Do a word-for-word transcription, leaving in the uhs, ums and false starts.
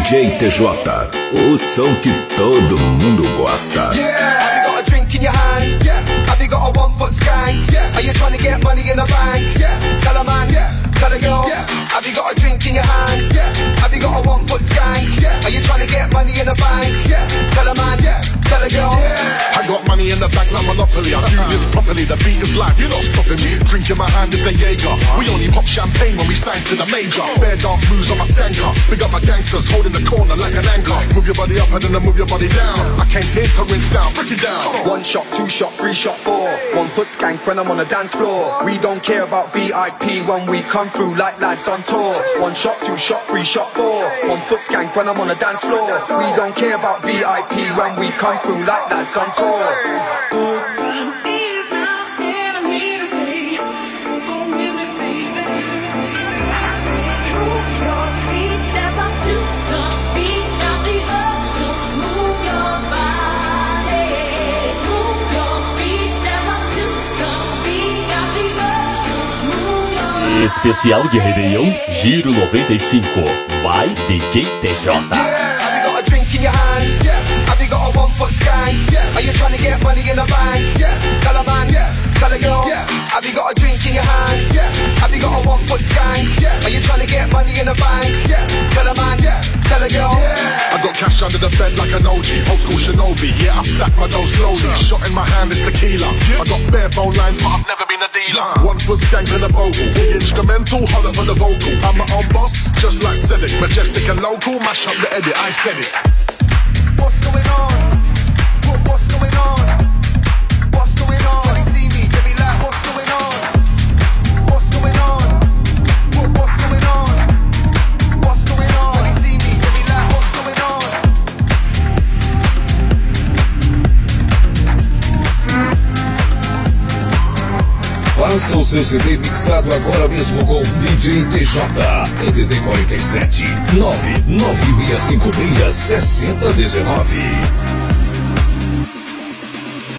J T J, o som que todo mundo gosta. Yeah, have you got a drink in your hand? Yeah. Have you got a one foot skank? Yeah. Are you trying to get money in the bank? Yeah. Tell a man. Yeah. Tell a girl. Yeah. Have you got a drink in your hand? Yeah. Have you got a one foot skank? Yeah. Are you trying to get money in the bank? Yeah. Tell a man. Yeah. Tell a girl. Yeah. I got money in the bank like Monopoly. I do this properly. The beat is live. You're not stopping me. Drink in my hand is the Jaeger. We only pop champagne when we sign to the major. Bare dance moves on my skanker. Big up my gangsters holding the corner like an anchor. Move your body up and then move your body down. I came here to rinse down. Break it down. One shot, two shot, three shot, four. One foot skank when I'm on the dance floor. We don't care about V I P when we come through like lads on tour. One shot, two shot, three shot, four. One foot skank when I'm on the dance floor. We don't care about V I P when we come through like lads on tour. Especial de Réveillon, Giro noventa e cinco, by D J T J. Yeah, have you got a drink in your hand? Yeah. Have you got a one foot skank? Yeah. Are you trying to get money in the bank? Yeah. Tell a man. Yeah. Tell a girl. Yeah. Have you got a drink in your hand? Yeah. Have you got a one foot skank? Yeah. Are you trying to get money in the bank? Yeah. Tell a man. Yeah. Tell a girl. Yeah. I got cash under the bed like an O G, old school shinobi. Yeah, I stack my dough slowly. Shot in my hand is tequila. I got bare bone lines, but I've never been a dealer. One foot skank and a bogle. Big instrumental, holler for the vocal. I'm my own boss, just like Cedric. Majestic and local, mash up the edit, I said it. What's going on? What, what's going on? What's going on? When they see me, they be like, what's going on? What's going on? What, what's going on? What's going on? When they see me, they be like, what's going on? Faça o seu C D mixado agora mesmo com D J T J. D D D quarenta e sete, nove nove seis cinco seis, sessenta dezenove.